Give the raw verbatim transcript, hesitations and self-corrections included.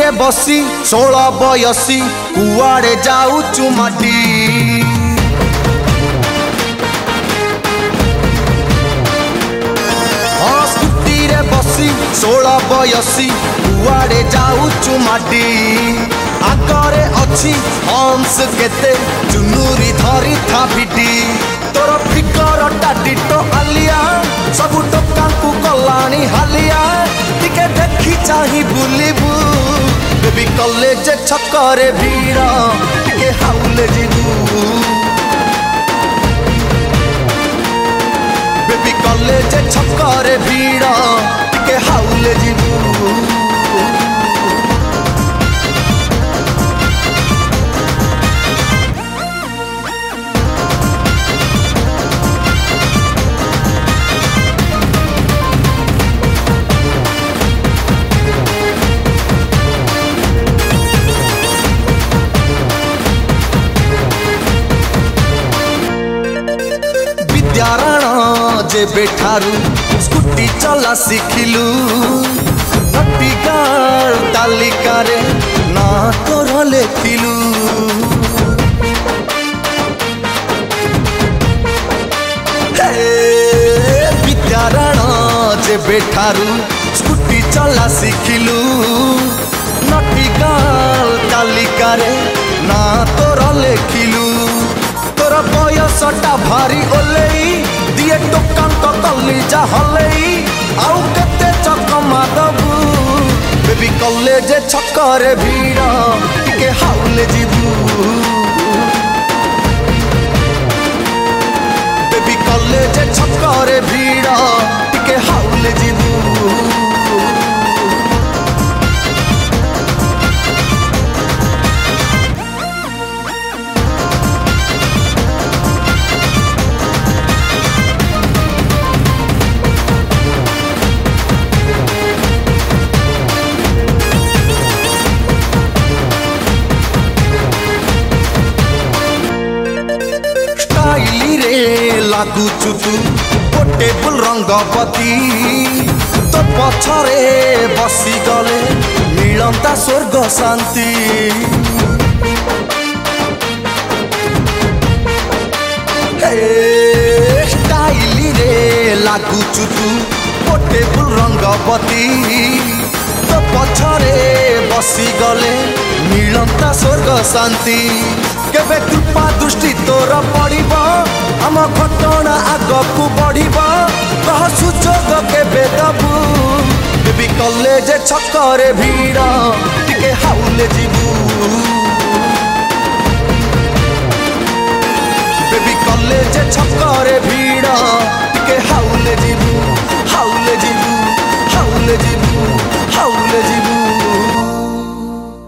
रे बसी षोलह बयसी कुआड़े जाऊचु माटी। हाँ स्कूटी रे बसी षोलह बयसी कुआड़े जाऊचु माटी। आगरे अच्छी हंस केते चुनुरी धरी था भिडी। तोर फिकर टाटिटो आलिया सबु टोका को कलानी हालिया। टिके देखी चाही बुलिबू बेबी कॉलेज छकरे भीड़ टिके हाउले जीबू। बेबी कॉलेज छकरे भीड़ टिके हाउले जीबू। जे बेठारू स्कूटी चला शिखिलु नटी गाल तालिका रे ना तोर लेखिलु। विद्यारण जे बेठारू स्कूटी चला शिखिलु नटी गाल तालिका रे ना तोर लेखिलु। तोर बयसटा भारी ओलेई दिए टोका तो कली जा हलई आउ केते चकमा दबू। बेबी कॉलेज छकरे भीड़ टिके हाउले जीबू। बेबी कॉलेज छकरे भीड़ टिके हाउले जीबू। लागुचु तू पोर्टेबल रंगपति तो पछरे बसी गले मिलंता स्वर्ग शांति। स्टाइली रे लागुचु तू पोर्टेबल रंगपति तो पछरे बसी गले मिलंता स्वर्ग शांति। केबे कृपा दृष्टि तोर पड़िबा आम घटना आगकू बढ़िबा कह सुजोग केबे दबू। बेबी कॉलेज छकरे भीड़ टिके हाउले जीबू। Baby college छकरे